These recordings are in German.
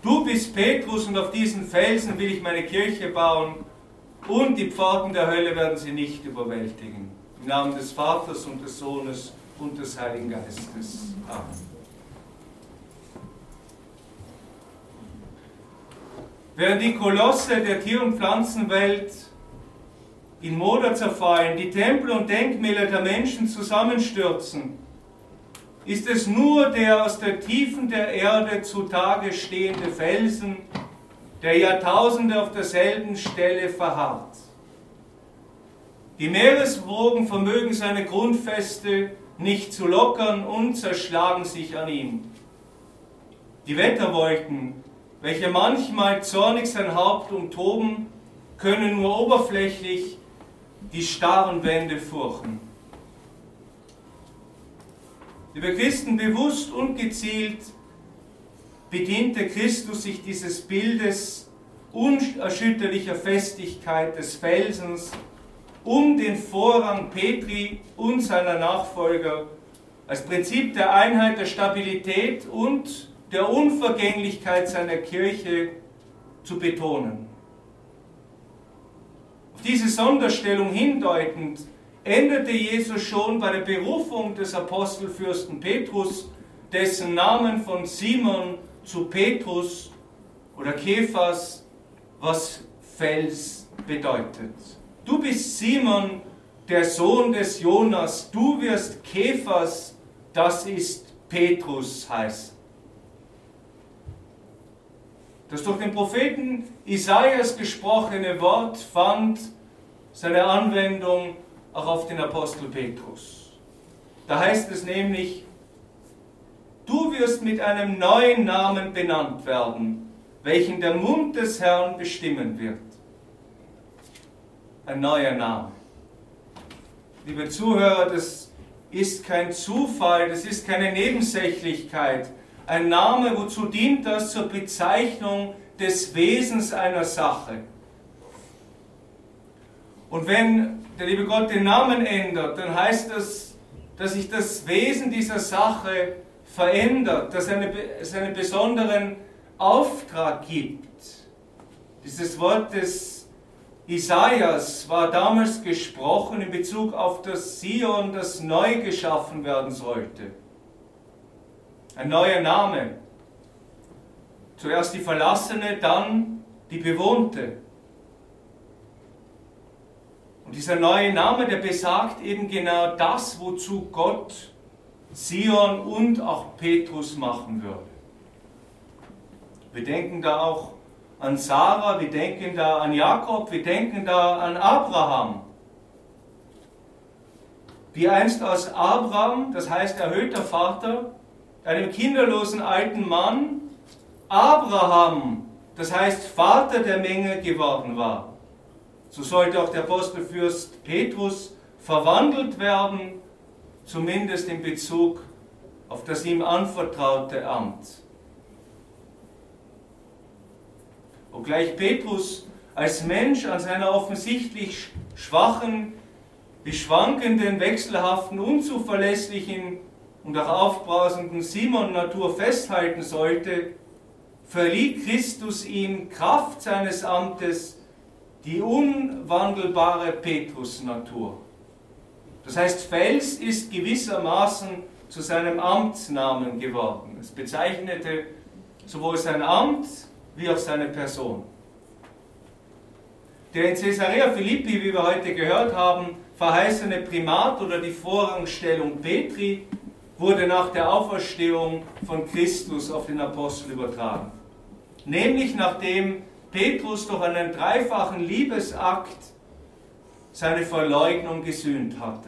Du bist Petrus und auf diesen Felsen will ich meine Kirche bauen und die Pforten der Hölle werden sie nicht überwältigen. Im Namen des Vaters und des Sohnes und des Heiligen Geistes. Amen. Während die Kolosse der Tier- und Pflanzenwelt in Moder zerfallen, die Tempel und Denkmäler der Menschen zusammenstürzen, ist es nur der aus der Tiefen der Erde zutage stehende Felsen, der Jahrtausende auf derselben Stelle verharrt. Die Meereswogen vermögen seine Grundfeste nicht zu lockern und zerschlagen sich an ihm. Die Wetterwolken, welche manchmal zornig sein Haupt umtoben, können nur oberflächlich die starren Wände furchen. Liebe Christen, bewusst und gezielt bediente Christus sich dieses Bildes unerschütterlicher Festigkeit des Felsens, um den Vorrang Petri und seiner Nachfolger als Prinzip der Einheit, der Stabilität und der Unvergänglichkeit seiner Kirche zu betonen. Auf diese Sonderstellung hindeutend änderte Jesus schon bei der Berufung des Apostelfürsten Petrus dessen Namen von Simon zu Petrus oder Kephas, was Fels bedeutet. Du bist Simon, der Sohn des Jonas, du wirst Kephas, das ist Petrus heißen. Das durch den Propheten Isaias gesprochene Wort fand seine Anwendung auch auf den Apostel Petrus. Da heißt es nämlich, du wirst mit einem neuen Namen benannt werden, welchen der Mund des Herrn bestimmen wird. Ein neuer Name. Liebe Zuhörer, das ist kein Zufall, das ist keine Nebensächlichkeit. Ein Name, wozu dient das? Zur Bezeichnung des Wesens einer Sache. Und wenn der liebe Gott den Namen ändert, dann heißt das, dass sich das Wesen dieser Sache verändert, dass es einen besonderen Auftrag gibt. Dieses Wort des Isaias war damals gesprochen in Bezug auf das Sion, das neu geschaffen werden sollte. Ein neuer Name. Zuerst die verlassene, dann die bewohnte. Und dieser neue Name, der besagt eben genau das, wozu Gott Sion und auch Petrus machen würde. Wir denken da auch an Sarah, wir denken da an Jakob, wir denken da an Abraham. Wie einst aus Abraham, das heißt erhöhter Vater, einem kinderlosen alten Mann, Abraham, das heißt Vater der Menge geworden war. So sollte auch der Apostelfürst Petrus verwandelt werden, zumindest in Bezug auf das ihm anvertraute Amt. Obgleich Petrus als Mensch an seiner offensichtlich schwachen, wie schwankenden, wechselhaften, unzuverlässigen und auch aufbrausenden Simon-Natur festhalten sollte, verlieh Christus ihm Kraft seines Amtes die unwandelbare Petrus-Natur. Das heißt, Fels ist gewissermaßen zu seinem Amtsnamen geworden. Es bezeichnete sowohl sein Amt wie auch seine Person. Der in Caesarea Philippi, wie wir heute gehört haben, verheißene Primat oder die Vorrangstellung Petri wurde nach der Auferstehung von Christus auf den Apostel übertragen. Nämlich nachdem Petrus durch einen dreifachen Liebesakt seine Verleugnung gesühnt hatte.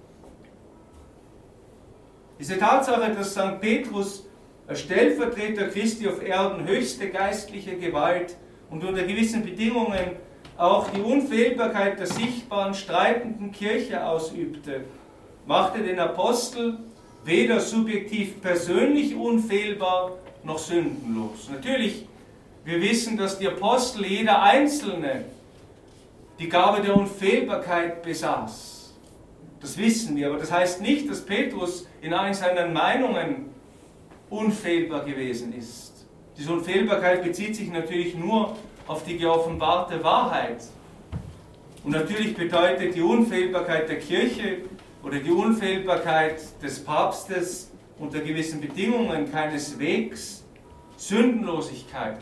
Diese Tatsache, dass St. Petrus als Stellvertreter Christi auf Erden höchste geistliche Gewalt und unter gewissen Bedingungen auch die Unfehlbarkeit der sichtbaren streitenden Kirche ausübte, machte den Apostel weder subjektiv persönlich unfehlbar noch sündenlos. Natürlich, wir wissen, dass die Apostel, jeder Einzelne, die Gabe der Unfehlbarkeit besaß. Das wissen wir, aber das heißt nicht, dass Petrus in allen seinen Meinungen unfehlbar gewesen ist. Diese Unfehlbarkeit bezieht sich natürlich nur auf die geoffenbarte Wahrheit. Und natürlich bedeutet die Unfehlbarkeit der Kirche oder die Unfehlbarkeit des Papstes unter gewissen Bedingungen keineswegs Sündenlosigkeit.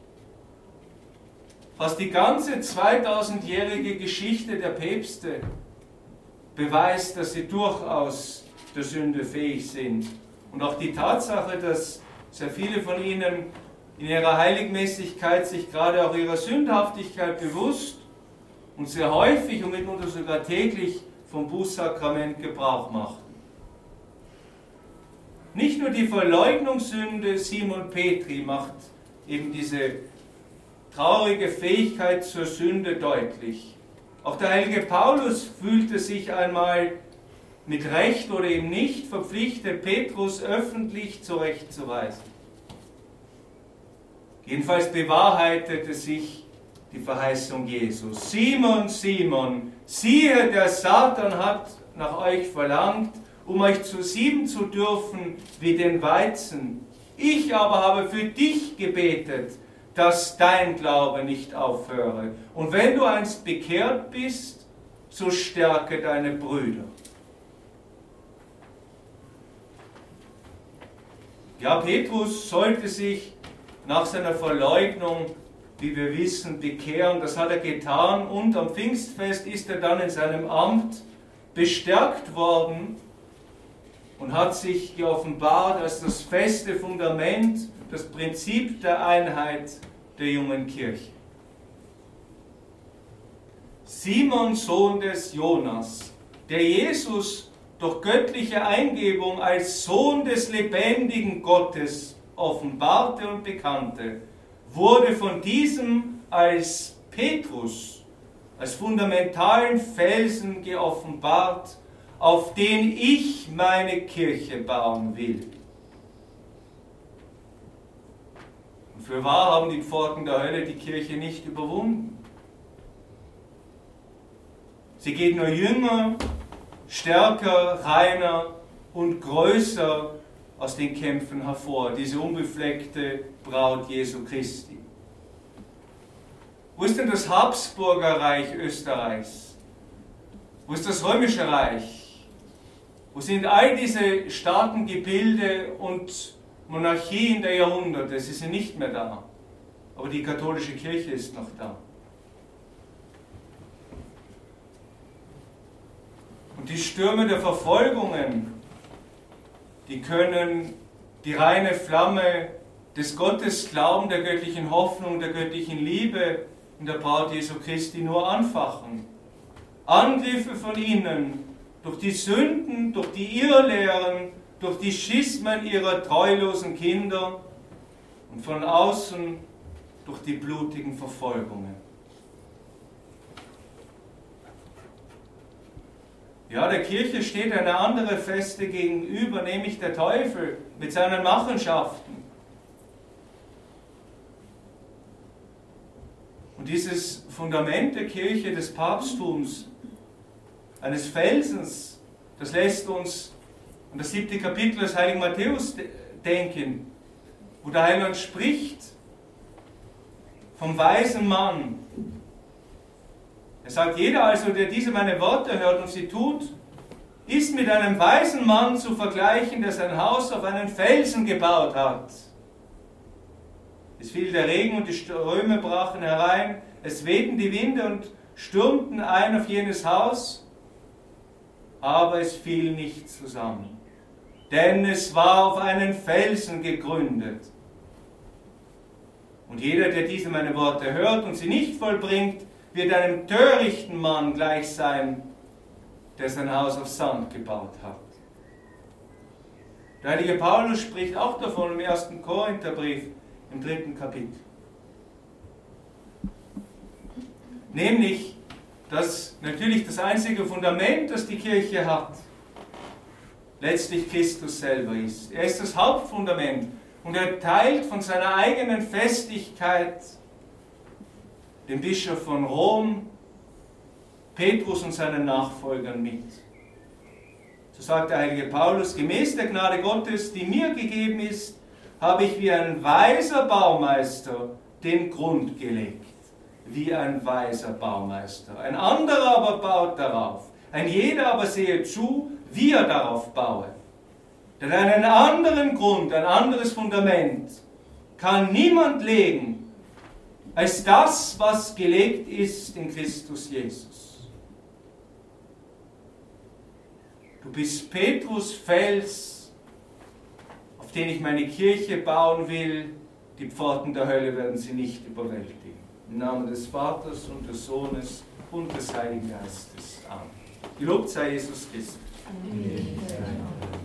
Fast die ganze 2000-jährige Geschichte der Päpste beweist, dass sie durchaus der Sünde fähig sind. Und auch die Tatsache, dass sehr viele von ihnen in ihrer Heiligmäßigkeit sich gerade auch ihrer Sündhaftigkeit bewusst und sehr häufig und mitunter sogar täglich vom Bußsakrament Gebrauch machten. Nicht nur die Verleugnungssünde Simon Petri macht eben diese traurige Fähigkeit zur Sünde deutlich. Auch der heilige Paulus fühlte sich einmal mit Recht oder eben nicht verpflichtet, Petrus öffentlich zurechtzuweisen. Jedenfalls bewahrheitete sich die Verheißung Jesu. Simon, Simon, siehe, der Satan hat nach euch verlangt, um euch zu sieben zu dürfen wie den Weizen. Ich aber habe für dich gebetet, dass dein Glaube nicht aufhöre. Und wenn du einst bekehrt bist, so stärke deine Brüder. Ja, Petrus sollte sich nach seiner Verleugnung, wie wir wissen, bekehren. Das hat er getan und am Pfingstfest ist er dann in seinem Amt bestärkt worden und hat sich geoffenbart als das feste Fundament, das Prinzip der Einheit der jungen Kirche. Simon, Sohn des Jonas, der Jesus durch göttliche Eingebung als Sohn des lebendigen Gottes offenbarte und bekannte, wurde von diesem als Petrus, als fundamentalen Felsen geoffenbart, auf den ich meine Kirche bauen will. Und fürwahr haben die Pforten der Hölle die Kirche nicht überwunden. Sie geht nur jünger, stärker, reiner und größer aus den Kämpfen hervor, diese unbefleckte Braut Jesu Christi. Wo ist denn das Habsburger Reich Österreichs? Wo ist das Römische Reich? Wo sind all diese Staatengebilde und Monarchien der Jahrhunderte? Sie sind nicht mehr da. Aber die katholische Kirche ist noch da. Und die Stürme der Verfolgungen, die können die reine Flamme des Gottesglauben, der göttlichen Hoffnung, der göttlichen Liebe in der Braut Jesu Christi nur anfachen. Angriffe von innen, durch die Sünden, durch die Irrlehren, durch die Schismen ihrer treulosen Kinder und von außen durch die blutigen Verfolgungen. Ja, der Kirche steht eine andere Feste gegenüber, nämlich der Teufel mit seinen Machenschaften. Und dieses Fundament der Kirche, des Papsttums, eines Felsens, das lässt uns an das 7. Kapitel des heiligen Matthäus denken, wo der Heiland spricht vom weisen Mann. Er sagt, jeder also, der diese meine Worte hört und sie tut, ist mit einem weisen Mann zu vergleichen, der sein Haus auf einen Felsen gebaut hat. Es fiel der Regen und die Ströme brachen herein, es wehten die Winde und stürmten ein auf jenes Haus, aber es fiel nicht zusammen, denn es war auf einen Felsen gegründet. Und jeder, der diese meine Worte hört und sie nicht vollbringt, wird einem törichten Mann gleich sein, der sein Haus auf Sand gebaut hat. Der heilige Paulus spricht auch davon im 1. Korintherbrief, im 3. Kapitel. Nämlich, dass natürlich das einzige Fundament, das die Kirche hat, letztlich Christus selber ist. Er ist das Hauptfundament und er teilt von seiner eigenen Festigkeit dem Bischof von Rom, Petrus und seinen Nachfolgern mit. So sagt der heilige Paulus, gemäß der Gnade Gottes, die mir gegeben ist, habe ich wie ein weiser Baumeister den Grund gelegt. Wie ein weiser Baumeister. Ein anderer aber baut darauf. Ein jeder aber sehe zu, wie er darauf baue. Denn einen anderen Grund, ein anderes Fundament kann niemand legen, als das, was gelegt ist in Christus Jesus. Du bist Petrus Fels, auf den ich meine Kirche bauen will. Die Pforten der Hölle werden sie nicht überwältigen. Im Namen des Vaters und des Sohnes und des Heiligen Geistes. Amen. Gelobt sei Jesus Christus. Amen.